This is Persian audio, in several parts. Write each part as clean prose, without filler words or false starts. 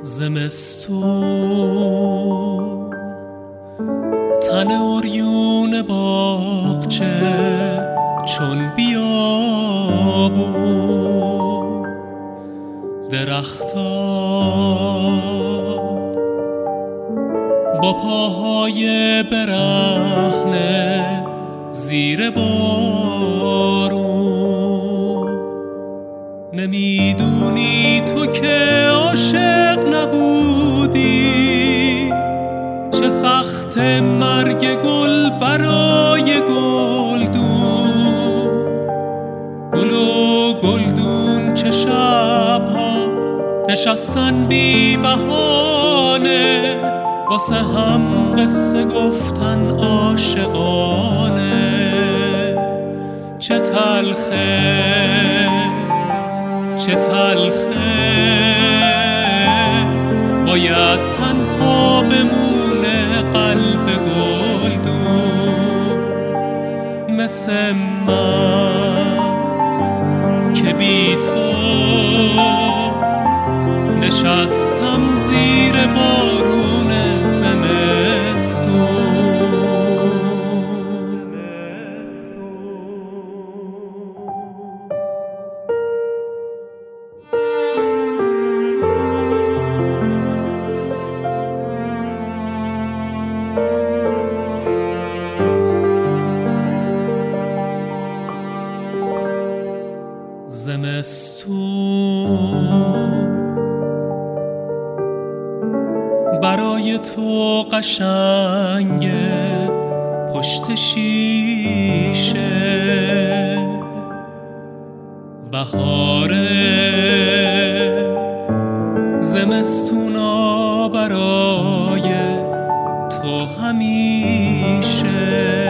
زمستون تن عریون باغچه چون بیابون، درختا با پاهای برهنه زیر بارون. نمیدونی تو که عاشق نبودی، چه سخت مرگ گل برای گلدون. گل و گلدون چه شبها نشستن بی بهانه، واسه هم قصه گفتن عاشقانه. چه تلخه چه تلخه باید تنها بمونه قلب گلدون، مثل من که بی تو نشستم زیر بارون زمستون. زمستون برای تو قشنگه پشت شیشه، بهاره زمستونا برای تو همیشه.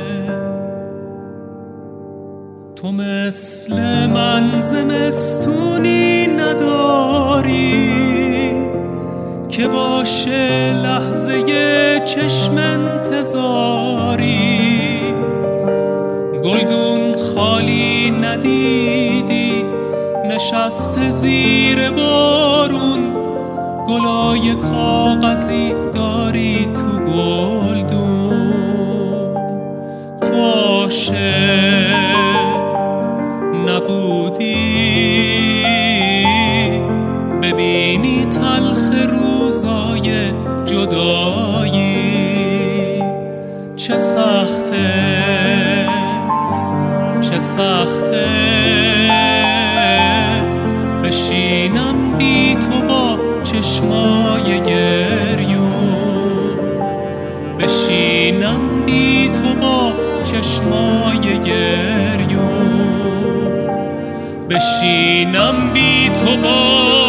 تو مثل من زمستونی نداری که باشه لحظه چشم انتظاری. گلدون خالی ندیدی نشسته زیر بارون، گلای کاغذی داری تو گلدون. تو عاشق نبودی ببینی تلخ روزای جدایی. چه سخته چه سخته بشینم بی تو با چشمای گریون، بشینم بی تو با چشمای گریون، بشینم بی تو با